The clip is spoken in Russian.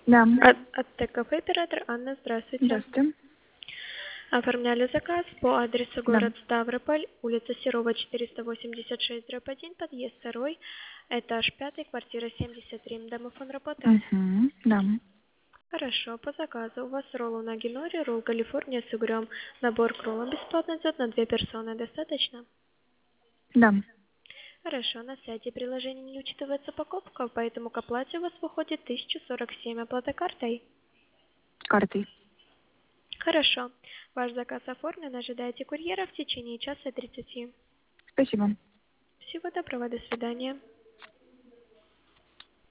Да. От ТКФ «Оператор». Анна, здравствуйте. Здравствуйте. Оформляли заказ по адресу Да. город Ставрополь, улица Серова, 486/1, подъезд 2, этаж 5, квартира 73. Домофон работает? Угу. Да. Хорошо, по заказу. У вас ролл унаги нори, ролл Калифорния с угрем. Набор к роллам бесплатно идет на 2 персоны. Достаточно? Да. Хорошо, на сайте приложения не учитывается покупка, поэтому к оплате у вас выходит 1047. Оплата картой? Картой. Хорошо. Ваш заказ оформлен. Ожидайте курьера в течение часа 30. Спасибо. Всего доброго. До свидания.